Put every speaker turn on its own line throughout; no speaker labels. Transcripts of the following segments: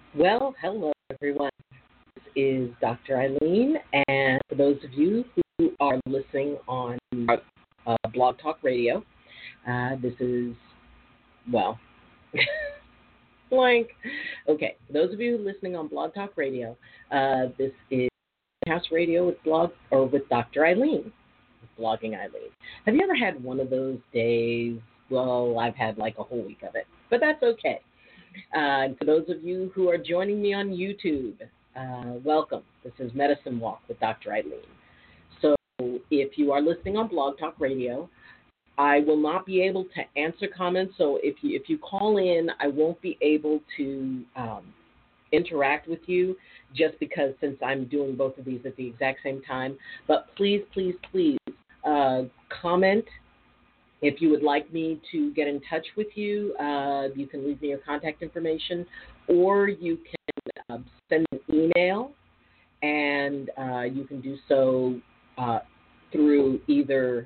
Well, hello everyone. This is Dr. Eileen, and for those of you who are listening on Blog Talk Radio, this is well, blank. Okay, for those of you listening on Blog Talk Radio, this is House Radio with with Dr. Eileen, with Blogging Eileen. Have you ever had one of those days? Well, I've had like a whole week of it, but that's okay. And for those of you who are joining me on YouTube, welcome. This is Medicine Walk with Dr. Eileen. So if you are listening on Blog Talk Radio, I will not be able to answer comments. So if you call in, I won't be able to interact with you just because since I'm doing both of these at the exact same time. But please, please, please comment. If you would like me to get in touch with you, you can leave me your contact information, or you can send an email, and you can do so through either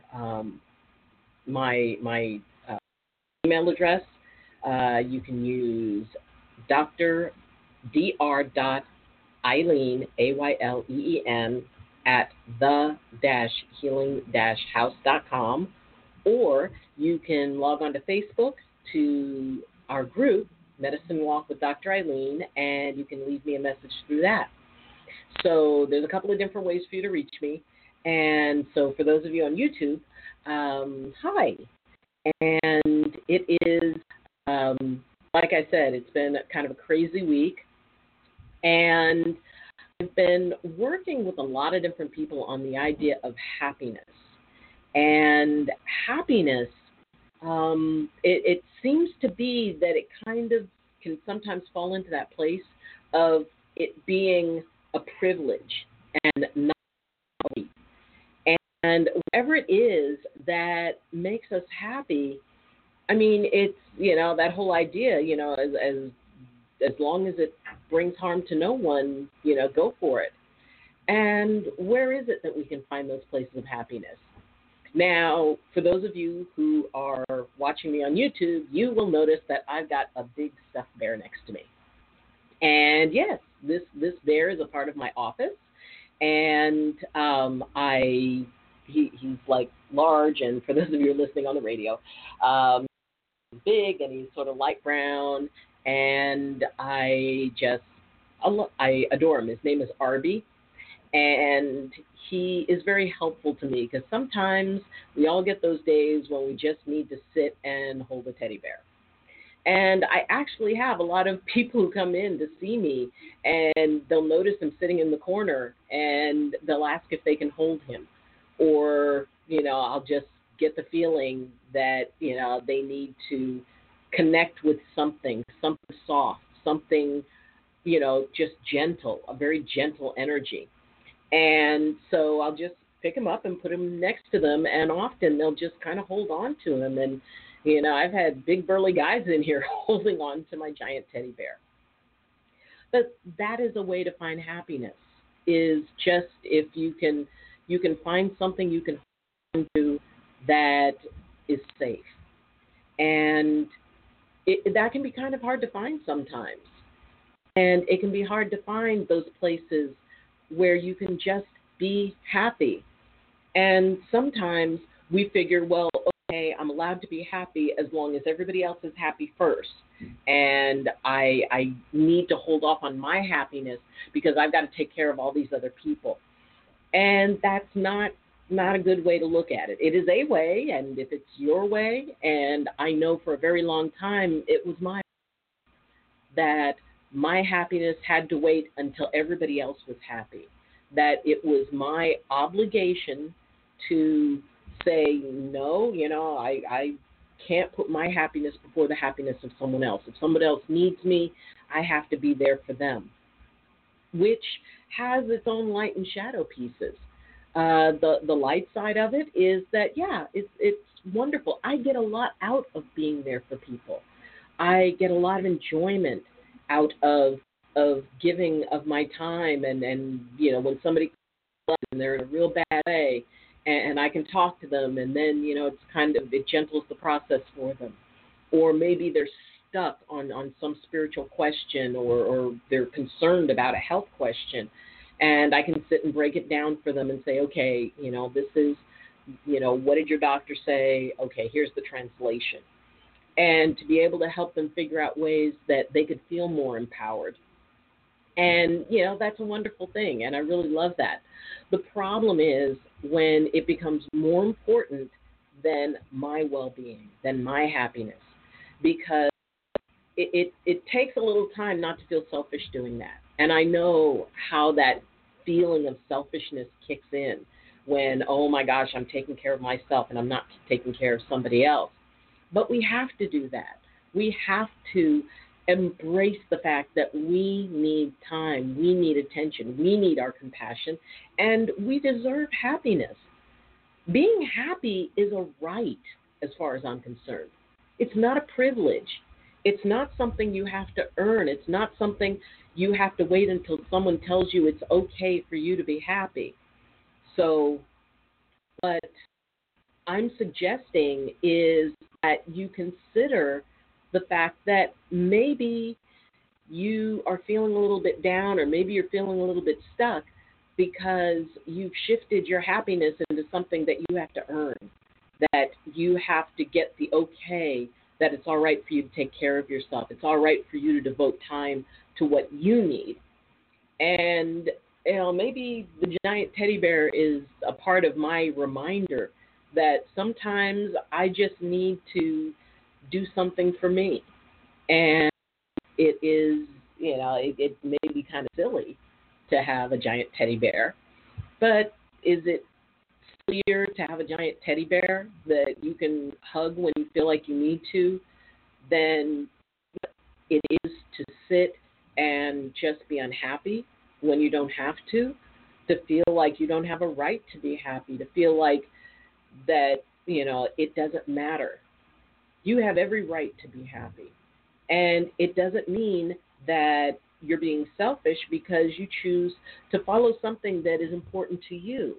my email address. You can use Dr. Eileen, at the-healing-house.com, or you can log on to Facebook to our group, Medicine Walk with Dr. Eileen, and you can leave me a message through that. So there's a couple of different ways for you to reach me. And so for those of you on YouTube, hi. And it is, like I said, it's been kind of a crazy week. And I've been working with a lot of different people on the idea of happiness. And happiness, it seems to be that it kind of can sometimes fall into that place of it being a privilege and not a right. And whatever it is that makes us happy, I mean, it's, that whole idea, as long as it brings harm to no one, go for it. And where is it that we can find those places of happiness? Now, for those of you who are watching me on YouTube, you will notice that I've got a big stuffed bear next to me. And yes, this bear is a part of my office, and he's like large, and for those of you listening on the radio, big, and he's sort of light brown, and I adore him. His name is Arby. And he is very helpful to me because sometimes we all get those days when we just need to sit and hold a teddy bear. And I actually have a lot of people who come in to see me, and they'll notice him sitting in the corner, and they'll ask if they can hold him. Or, I'll just get the feeling that, they need to connect with something soft, something, just gentle, a very gentle energy. And so I'll just pick them up and put them next to them, and often they'll just kind of hold on to them. And, I've had big burly guys in here holding on to my giant teddy bear. But that is a way to find happiness, is just if you can find something you can hold on to that is safe. And that can be kind of hard to find sometimes. And it can be hard to find those places where you can just be happy. And sometimes we figure, well, okay, I'm allowed to be happy as long as everybody else is happy first. And I need to hold off on my happiness because I've got to take care of all these other people. And that's not a good way to look at it. It is a way, and if it's your way, and I know for a very long time it was my that my happiness had to wait until everybody else was happy, that it was my obligation to say, no, I can't put my happiness before the happiness of someone else. If someone else needs me, I have to be there for them, which has its own light and shadow pieces. The light side of it is that, yeah, it's wonderful. I get a lot out of being there for people. I get a lot of enjoyment out of giving of my time, and when somebody comes and they're in a real bad way, and I can talk to them, and then it's kind of, it gentles the process for them. Or maybe they're stuck on some spiritual question, or they're concerned about a health question. And I can sit and break it down for them and say, okay, this is, what did your doctor say? Okay, here's the translation. And to be able to help them figure out ways that they could feel more empowered. And, that's a wonderful thing. And I really love that. The problem is when it becomes more important than my well-being, than my happiness, because it takes a little time not to feel selfish doing that. And I know how that feeling of selfishness kicks in when, oh my gosh, I'm taking care of myself and I'm not taking care of somebody else. But we have to do that. We have to embrace the fact that we need time, we need attention, we need our compassion, and we deserve happiness. Being happy is a right as far as I'm concerned. It's not a privilege. It's not something you have to earn. It's not something you have to wait until someone tells you it's okay for you to be happy. So what I'm suggesting is that you consider the fact that maybe you are feeling a little bit down, or maybe you're feeling a little bit stuck because you've shifted your happiness into something that you have to earn, that you have to get the okay, that it's all right for you to take care of yourself. It's all right for you to devote time to what you need. And maybe the giant teddy bear is a part of my reminder that sometimes I just need to do something for me. And it is, it may be kind of silly to have a giant teddy bear, but is it sillier to have a giant teddy bear that you can hug when you feel like you need to than it is to sit and just be unhappy when you don't have to feel like you don't have a right to be happy, to feel like that, it doesn't matter. You have every right to be happy. And it doesn't mean that you're being selfish because you choose to follow something that is important to you.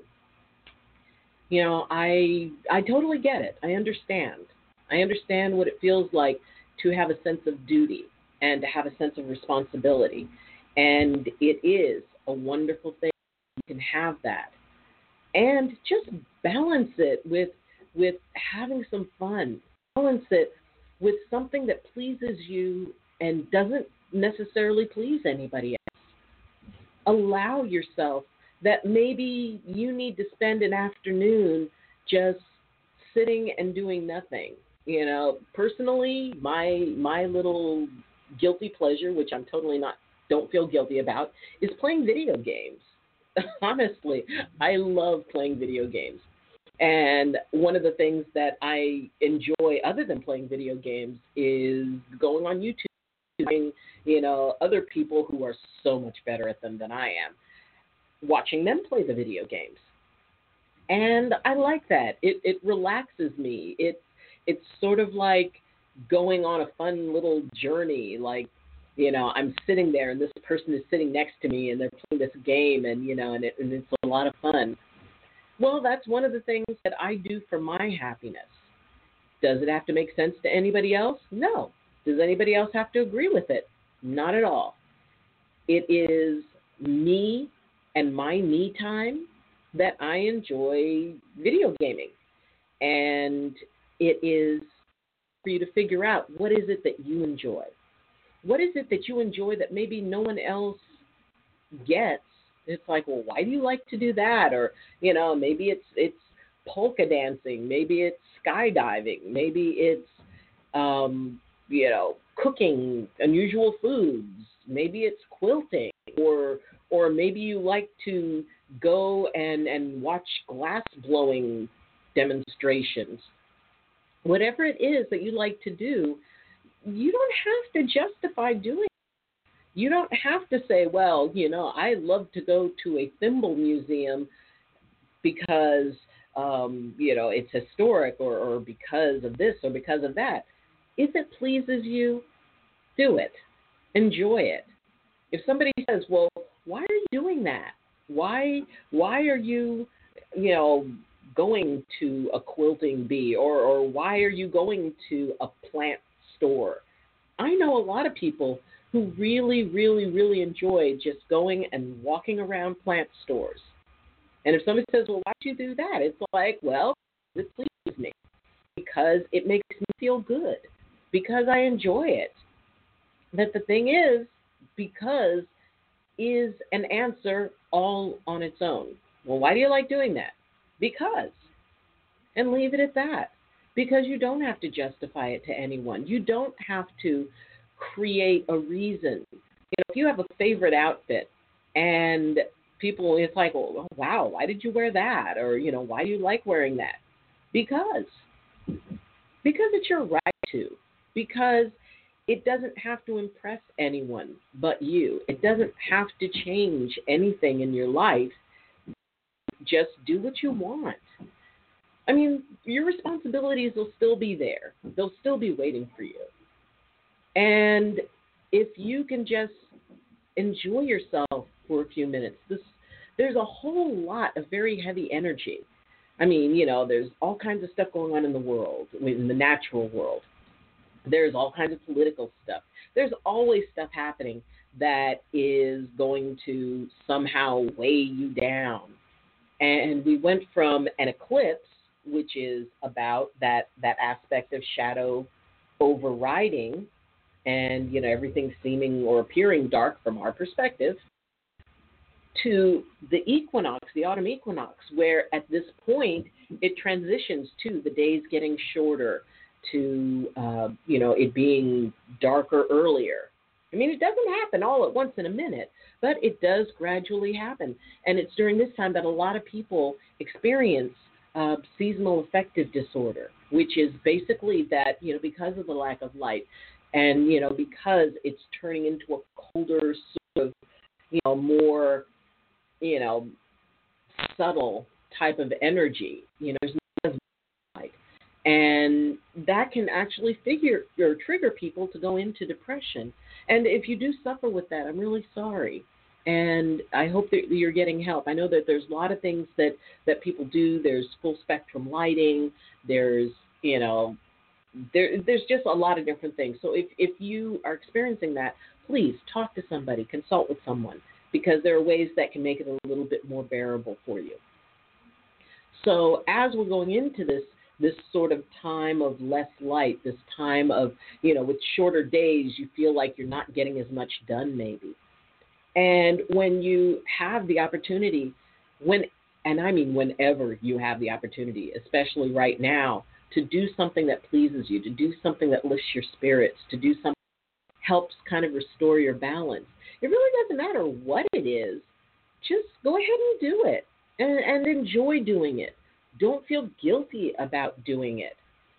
I totally get it. I understand. I understand what it feels like to have a sense of duty and to have a sense of responsibility. And it is a wonderful thing. You can have that. And just balance it with having some fun. Balance it with something that pleases you and doesn't necessarily please anybody else. Allow yourself that maybe you need to spend an afternoon just sitting and doing nothing. Personally, my little guilty pleasure, which I'm totally don't feel guilty about, is playing video games. Honestly, I love playing video games. And one of the things that I enjoy other than playing video games is going on YouTube, doing, other people who are so much better at them than I am, watching them play the video games. And I like that. It relaxes me. It's sort of like going on a fun little journey. Like, I'm sitting there and this person is sitting next to me and they're playing this game, and and it's a lot of fun. Well, that's one of the things that I do for my happiness. Does it have to make sense to anybody else? No. Does anybody else have to agree with it? Not at all. It is me and my me time that I enjoy video gaming. And it is for you to figure out, what is it that you enjoy? What is it that you enjoy that maybe no one else gets? It's like, well, why do you like to do that? Or, maybe it's polka dancing, maybe it's skydiving, maybe it's, cooking unusual foods, maybe it's quilting, or maybe you like to go and watch glass blowing demonstrations. Whatever it is that you like to do, you don't have to justify doing. You don't have to say, well, I love to go to a thimble museum because, it's historic, or because of this or because of that. If it pleases you, do it. Enjoy it. If somebody says, well, why are you doing that? Why are you, going to a quilting bee, or why are you going to a plant store? I know a lot of people who really, really, really enjoy just going and walking around plant stores. And if somebody says, well, why do you do that? It's like, well, it pleases me because it makes me feel good, because I enjoy it. That the thing is, because is an answer all on its own. Well, why do you like doing that? Because. And leave it at that. Because you don't have to justify it to anyone. You don't have to create a reason. If you have a favorite outfit and people, it's like, oh, wow, why did you wear that? Or, why do you like wearing that? Because. Because it's your right to. Because it doesn't have to impress anyone but you. It doesn't have to change anything in your life. Just do what you want. I mean, your responsibilities will still be there. They'll still be waiting for you. And if you can just enjoy yourself for a few minutes, there's a whole lot of very heavy energy. I mean, there's all kinds of stuff going on in the world, in the natural world. There's all kinds of political stuff. There's always stuff happening that is going to somehow weigh you down. And we went from an eclipse, which is about that aspect of shadow overriding and, everything seeming or appearing dark from our perspective, to the equinox, the autumn equinox, where at this point it transitions to the days getting shorter, to, it being darker earlier. I mean, it doesn't happen all at once in a minute, but it does gradually happen. And it's during this time that a lot of people experience seasonal affective disorder, which is basically that, because of the lack of light and, because it's turning into a colder sort of, more, subtle type of energy, there's not as much light. And that can actually trigger people to go into depression. And if you do suffer with that, I'm really sorry. And I hope that you're getting help. I know that there's a lot of things that people do. There's full spectrum lighting. There's, there's just a lot of different things. So if you are experiencing that, please talk to somebody, consult with someone, because there are ways that can make it a little bit more bearable for you. So as we're going into this sort of time of less light, this time of, with shorter days, you feel like you're not getting as much done maybe. And when you have the opportunity, whenever you have the opportunity, especially right now, to do something that pleases you, to do something that lifts your spirits, to do something that helps kind of restore your balance, it really doesn't matter what it is. Just go ahead and do it and enjoy doing it. Don't feel guilty about doing it.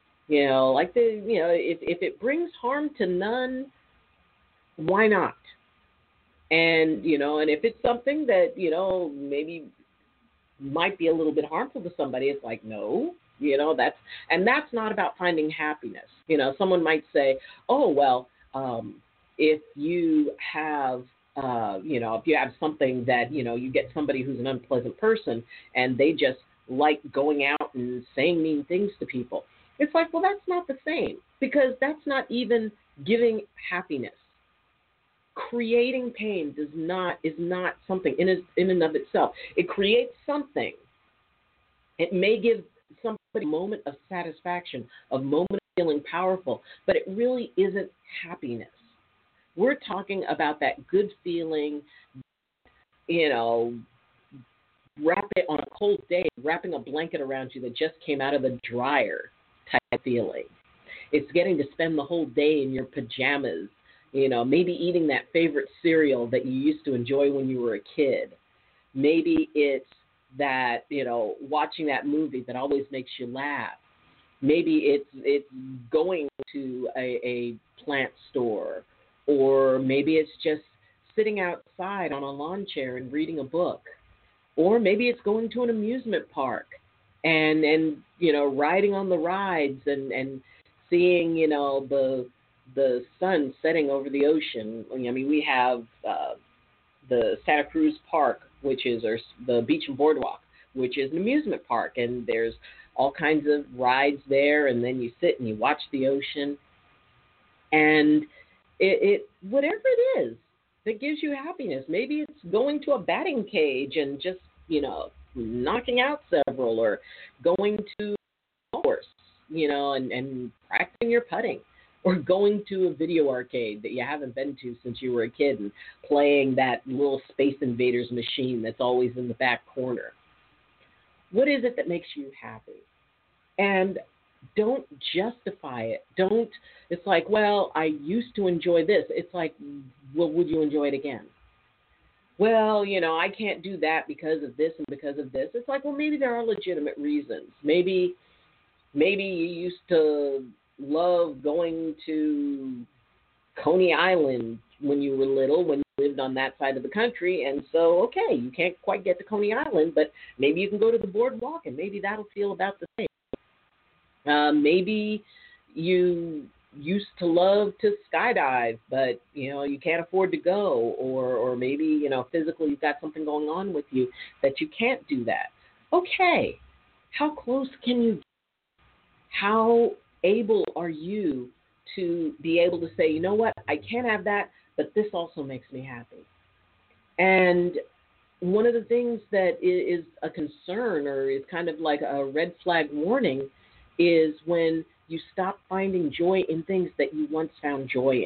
If it brings harm to none, why not? And, and if it's something that, maybe might be a little bit harmful to somebody, it's like, no, that's not about finding happiness. Someone might say, oh, well, if you have, if you have something that, you get somebody who's an unpleasant person and they just like going out and saying mean things to people. It's like, well, that's not the same, because that's not even giving happiness. Creating pain is not something in and of itself. It creates something. It may give somebody a moment of satisfaction, a moment of feeling powerful, but it really isn't happiness. We're talking about that good feeling, wrap it on a cold day, wrapping a blanket around you that just came out of the dryer type feeling. It's getting to spend the whole day in your pajamas, maybe eating that favorite cereal that you used to enjoy when you were a kid. Maybe it's that, watching that movie that always makes you laugh. Maybe it's going to a plant store, or maybe it's just sitting outside on a lawn chair and reading a book. Or maybe it's going to an amusement park and riding on the rides and seeing, the sun setting over the ocean. I mean, we have the Santa Cruz Park, which is the Beach and Boardwalk, which is an amusement park. And there's all kinds of rides there. And then you sit and you watch the ocean. And it whatever it is that gives you happiness. Maybe it's going to a batting cage and just, knocking out several, or going to a course, and practicing your putting, or going to a video arcade that you haven't been to since you were a kid and playing that little Space Invaders machine that's always in the back corner. What is it that makes you happy? And don't justify it. Don't, it's like, well, I used to enjoy this. It's like, well, would you enjoy it again? Well, I can't do that because of this and because of this. It's like, well, maybe there are legitimate reasons. Maybe you used to love going to Coney Island when you were little, when you lived on that side of the country, and so, okay, you can't quite get to Coney Island, but maybe you can go to the boardwalk, and maybe that'll feel about the same. Maybe you used to love to skydive, but you can't afford to go, or maybe physically you've got something going on with you that you can't do that. Okay, how close can you get? How able are you to be able to say, you know what, I can't have that, but this also makes me happy? And one of the things that is a concern, or is kind of like a red flag warning, is when you stop finding joy in things that you once found joy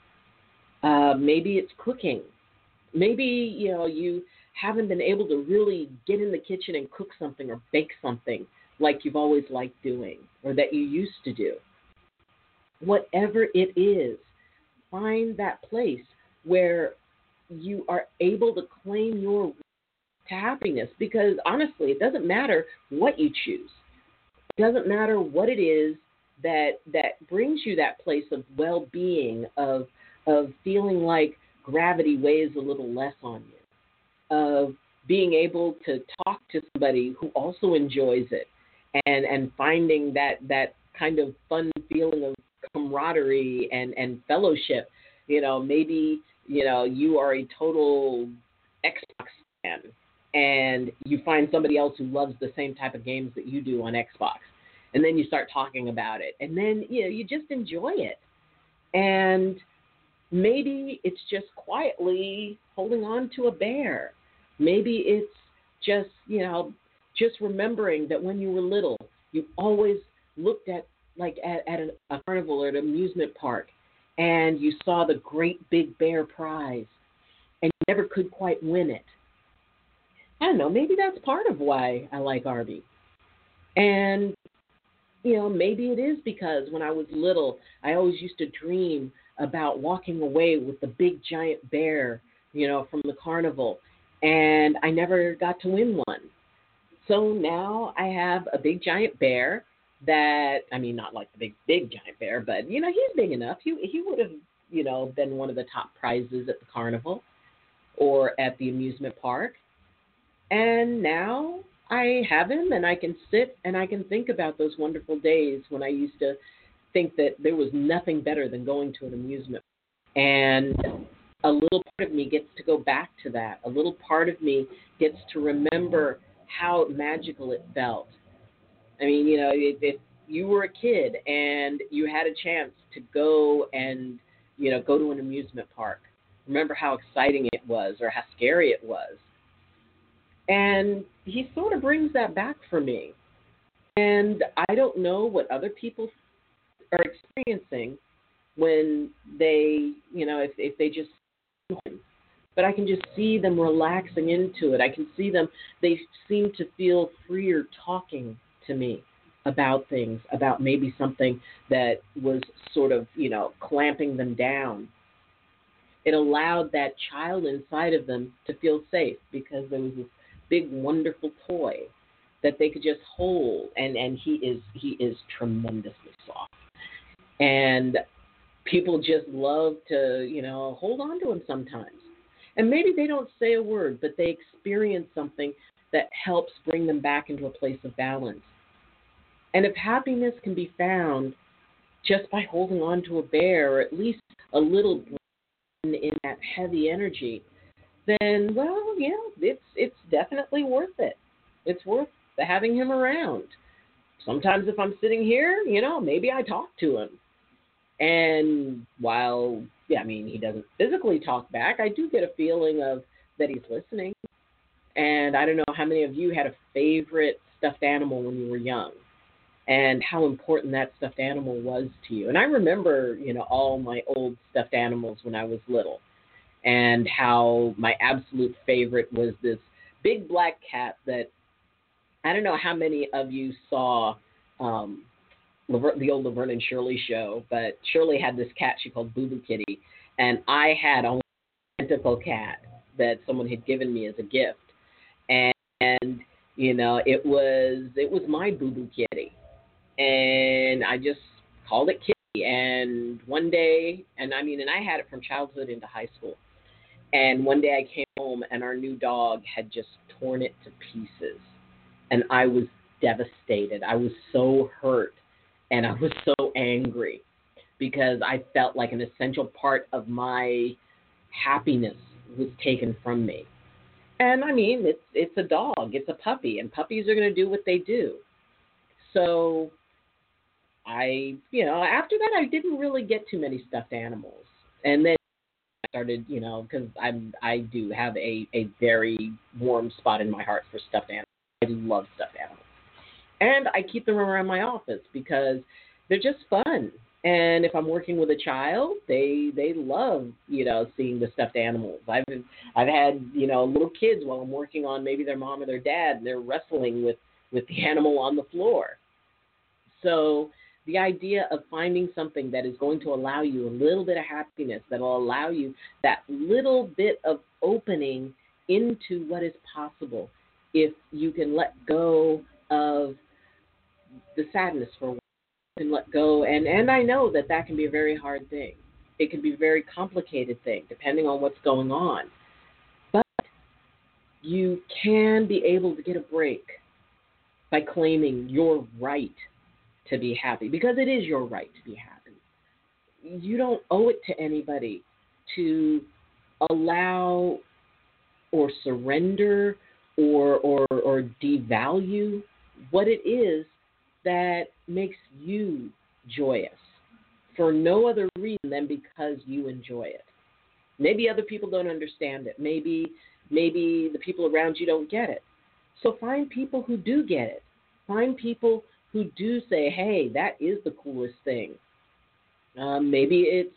in. Maybe it's cooking. Maybe you haven't been able to really get in the kitchen and cook something or bake something like you've always liked doing, or that you used to do. Whatever it is, find that place where you are able to claim your to happiness, because honestly, it doesn't matter what you choose. It doesn't matter what it is that brings you that place of well-being, of feeling like gravity weighs a little less on you, of being able to talk to somebody who also enjoys it, and finding that kind of fun feeling of camaraderie and fellowship. Maybe you are a total Xbox fan, and you find somebody else who loves the same type of games that you do on Xbox, and then you start talking about it, and then you just enjoy it. And maybe it's just quietly holding on to a bear. Maybe it's just remembering that when you were little, you always looked at a carnival or an amusement park, and you saw the great big bear prize, and you never could quite win it. I don't know, maybe that's part of why I like Arby. And, maybe it is because when I was little, I always used to dream about walking away with the big giant bear, from the carnival, and I never got to win one. So now I have a big giant bear that, I mean, not like the big giant bear, but, he's big enough. He would have, been one of the top prizes at the carnival or at the amusement park. And now I have him, and I can sit and I can think about those wonderful days when I used to think that there was nothing better than going to an amusement park. And a little part of me gets to go back to that. A little part of me gets to remember how magical it felt. I mean, if you were a kid and you had a chance to go and, go to an amusement park, remember how exciting it was or how scary it was. And he sort of brings that back for me. And I don't know what other people are experiencing when they, if they just, but I can just see them relaxing into it. I can see them, they seem to feel freer talking to me about things, about maybe something that was sort of, clamping them down. It allowed that child inside of them to feel safe because there was this big, wonderful toy that they could just hold, and he is tremendously soft. And people just love to, hold on to him sometimes. And maybe they don't say a word, but they experience something that helps bring them back into a place of balance. And if happiness can be found just by holding on to a bear, or at least a little in that heavy energy, then, well, it's definitely worth it. It's worth having him around. Sometimes if I'm sitting here, maybe I talk to him. And while, yeah, I mean, he doesn't physically talk back, I do get a feeling of that he's listening. And I don't know how many of you had a favorite stuffed animal when you were young and how important that stuffed animal was to you. And I remember, all my old stuffed animals when I was little and how my absolute favorite was this big black cat that I don't know how many of you saw um, the old Laverne and Shirley show, but Shirley had this cat she called Boo Boo Kitty, and I had a identical cat that someone had given me as a gift, and it was my Boo Boo Kitty, and I just called it Kitty. And one day, and I had it from childhood into high school. And one day I came home and our new dog had just torn it to pieces. And I was devastated. I was so hurt and I was so angry because I felt like an essential part of my happiness was taken from me. And I mean, it's a dog, it's a puppy, and puppies are going to do what they do. So after that, I didn't really get too many stuffed animals. And then I started, because I do have a very warm spot in my heart for stuffed animals. I love stuffed animals. And I keep them around my office because they're just fun. And if I'm working with a child, they love seeing the stuffed animals. I've had little kids while I'm working on maybe their mom or their dad, and they're wrestling with the animal on the floor. So the idea of finding something that is going to allow you a little bit of happiness, that will allow you that little bit of opening into what is possible if you can let go of the sadness for a while and let go. And I know that can be a very hard thing. It can be a very complicated thing depending on what's going on. But you can be able to get a break by claiming your right to be happy, because it is your right to be happy. You don't owe it to anybody to allow or surrender or devalue what it is that makes you joyous for no other reason than because you enjoy it. Maybe other people don't understand it. Maybe the people around you don't get it. So find people who do get it. Find people who do say, hey, that is the coolest thing. Maybe it's,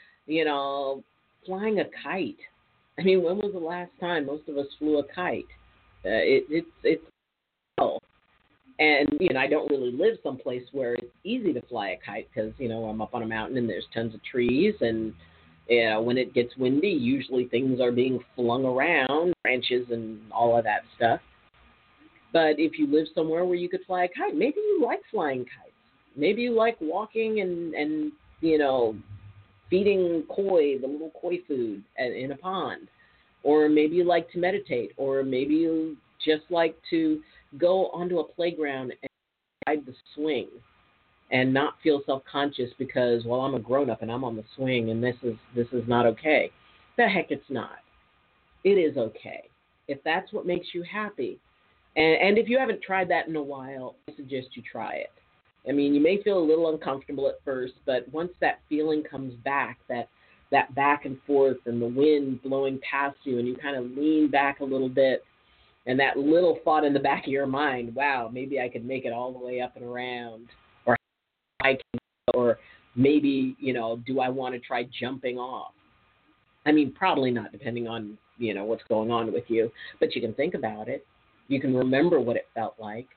flying a kite. I mean, when was the last time most of us flew a kite? It's hell. And, I don't really live someplace where it's easy to fly a kite because, I'm up on a mountain and there's tons of trees. And, when it gets windy, usually things are being flung around, branches and all of that stuff. But if you live somewhere where you could fly a kite, maybe you like flying kites. Maybe you like walking and feeding koi, the little koi food in a pond. Or maybe you like to meditate. Or maybe you just like to go onto a playground and ride the swing and not feel self-conscious because, well, I'm a grown-up and I'm on the swing and this is not okay. The heck it's not. It is okay. If that's what makes you happy. And if you haven't tried that in a while, I suggest you try it. I mean, you may feel a little uncomfortable at first, but once that feeling comes back, that back and forth and the wind blowing past you and you kind of lean back a little bit and that little thought in the back of your mind, wow, maybe I could make it all the way up and around, or I can, or maybe, do I want to try jumping off? I mean, probably not, depending on, what's going on with you, but you can think about it. You can remember what it felt like.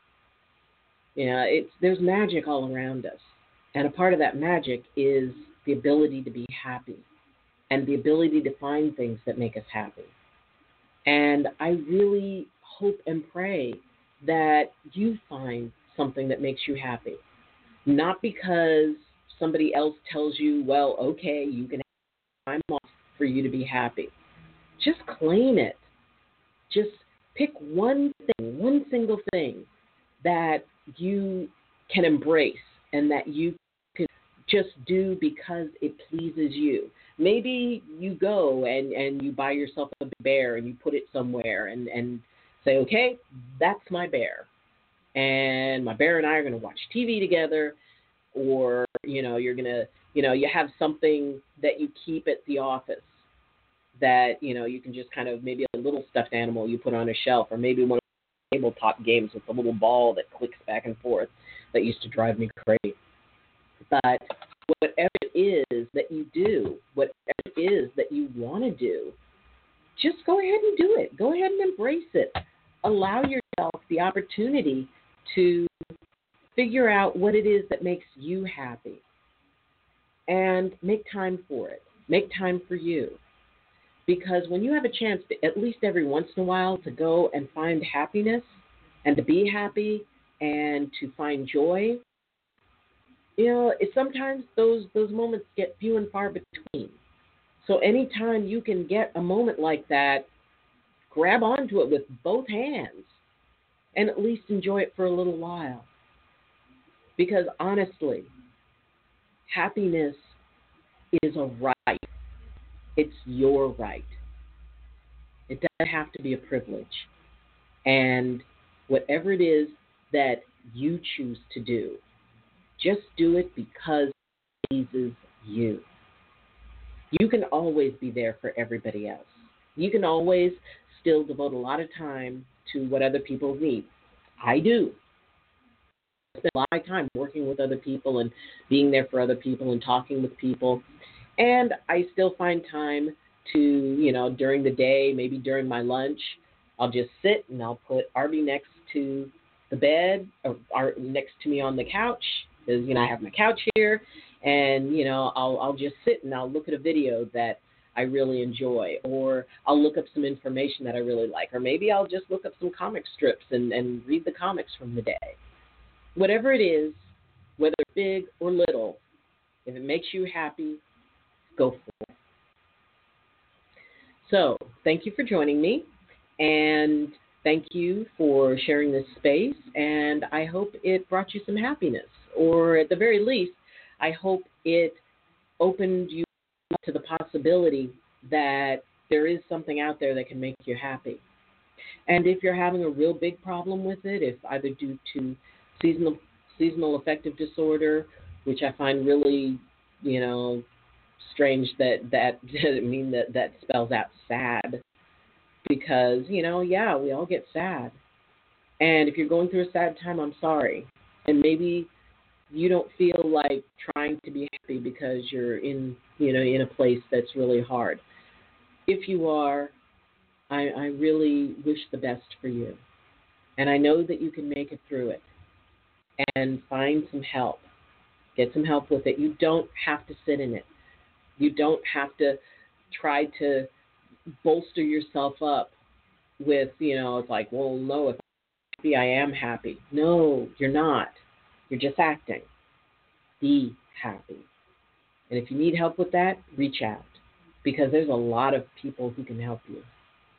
There's magic all around us. And a part of that magic is the ability to be happy and the ability to find things that make us happy. And I really hope and pray that you find something that makes you happy. Not because somebody else tells you, well, okay, you can have time off for you to be happy. Just claim it. Just pick one thing, one single thing that you can embrace and that you can just do because it pleases you. Maybe you go and you buy yourself a bear and you put it somewhere and say, okay, that's my bear. And my bear and I are going to watch TV together, or you're going to, you have something that you keep at the office that, you can just kind of, maybe a little stuffed animal you put on a shelf, or maybe one of the tabletop games with the little ball that clicks back and forth that used to drive me crazy. But whatever it is that you do, whatever it is that you want to do, just go ahead and do it. Go ahead and embrace it. Allow yourself the opportunity to figure out what it is that makes you happy and make time for it. Make time for you. Because when you have a chance to, at least every once in a while, to go and find happiness and to be happy and to find joy, sometimes those moments get few and far between. So anytime you can get a moment like that, grab onto it with both hands and at least enjoy it for a little while. Because honestly, happiness is a right. It's your right. It doesn't have to be a privilege. And whatever it is that you choose to do, just do it because it pleases you. You can always be there for everybody else. You can always still devote a lot of time to what other people need. I do. I spend a lot of time working with other people and being there for other people and talking with people. And I still find time to, during the day, maybe during my lunch, I'll just sit and I'll put Arby next to the bed or next to me on the couch, because, I have my couch here, and, I'll just sit and I'll look at a video that I really enjoy, or I'll look up some information that I really like, or maybe I'll just look up some comic strips and read the comics from the day. Whatever it is, whether big or little, if it makes you happy, go for it. So, thank you for joining me, and thank you for sharing this space, and I hope it brought you some happiness, or at the very least, I hope it opened you up to the possibility that there is something out there that can make you happy. And if you're having a real big problem with it, if either due to seasonal affective disorder, which I find really, strange that spells out sad, because, we all get sad. And if you're going through a sad time, I'm sorry. And maybe you don't feel like trying to be happy because you're in a place that's really hard. If you are, I really wish the best for you. And I know that you can make it through it. And find some help. Get some help with it. You don't have to sit in it. You don't have to try to bolster yourself up with, it's like, well, no, if I'm happy, I am happy. No, you're not. You're just acting. Be happy. And if you need help with that, reach out, because there's a lot of people who can help you.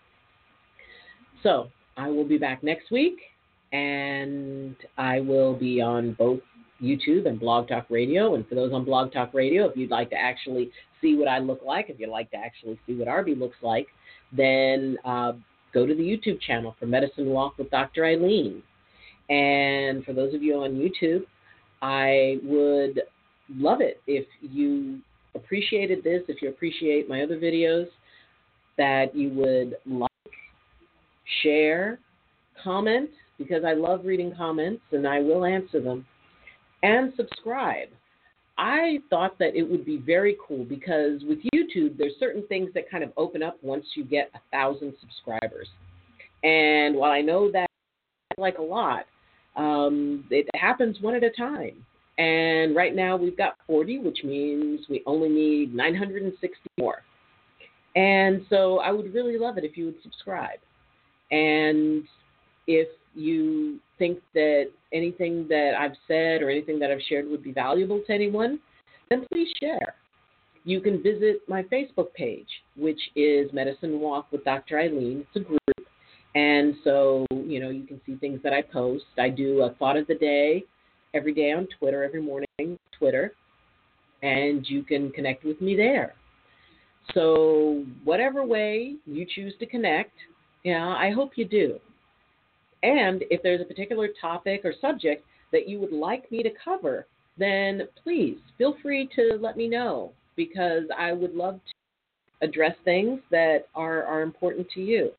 So I will be back next week, and I will be on both YouTube and Blog Talk Radio. And for those on Blog Talk Radio, if you'd like to actually see what I look like, if you'd like to actually see what Arby looks like, then go to the YouTube channel for Medicine Walk with Dr. Eileen. And for those of you on YouTube, I would love it if you appreciated this, if you appreciate my other videos, that you would like, share, comment, because I love reading comments and I will answer them, and subscribe. I thought that it would be very cool, because with YouTube, there's certain things that kind of open up once you get 1,000 subscribers. And while I know that like a lot, it happens one at a time. And right now we've got 40, which means we only need 960 more. And so I would really love it if you would subscribe. And if you think that anything that I've said or anything that I've shared would be valuable to anyone, then please share. You can visit my Facebook page, which is Medicine Walk with Dr. Eileen. It's a group. And so, you can see things that I post. I do a thought of the day every day on Twitter, every morning on Twitter, and you can connect with me there. So whatever way you choose to connect, I hope you do. And if there's a particular topic or subject that you would like me to cover, then please feel free to let me know because I would love to address things that are important to you.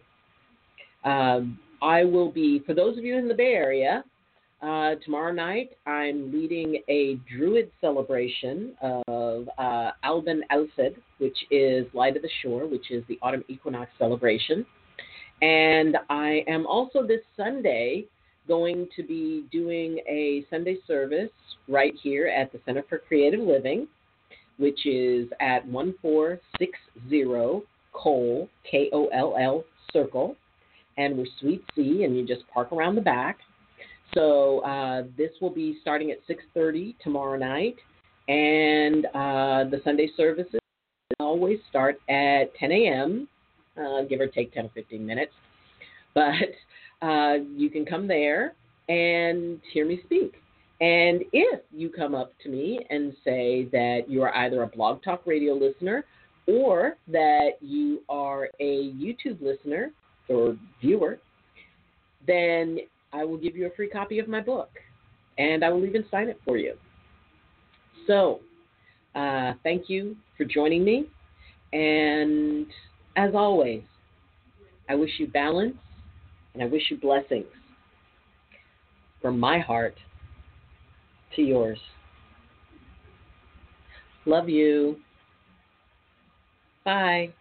I will be, for those of you in the Bay Area, tomorrow night I'm leading a Druid celebration of Alban Alcid, which is Light of the Shore, which is the autumn equinox celebration. And I am also this Sunday going to be doing a Sunday service right here at the Center for Creative Living, which is at 1460 Cole, Koll Circle, and we're Suite C, and you just park around the back. So this will be starting at 6:30 tomorrow night, and the Sunday services always start at 10 a.m., give or take 10 or 15 minutes. But you can come there and hear me speak. And if you come up to me and say that you are either a Blog Talk Radio listener or that you are a YouTube listener or viewer, then I will give you a free copy of my book, and I will even sign it for you. So thank you for joining me, and as always, I wish you balance, and I wish you blessings from my heart to yours. Love you. Bye.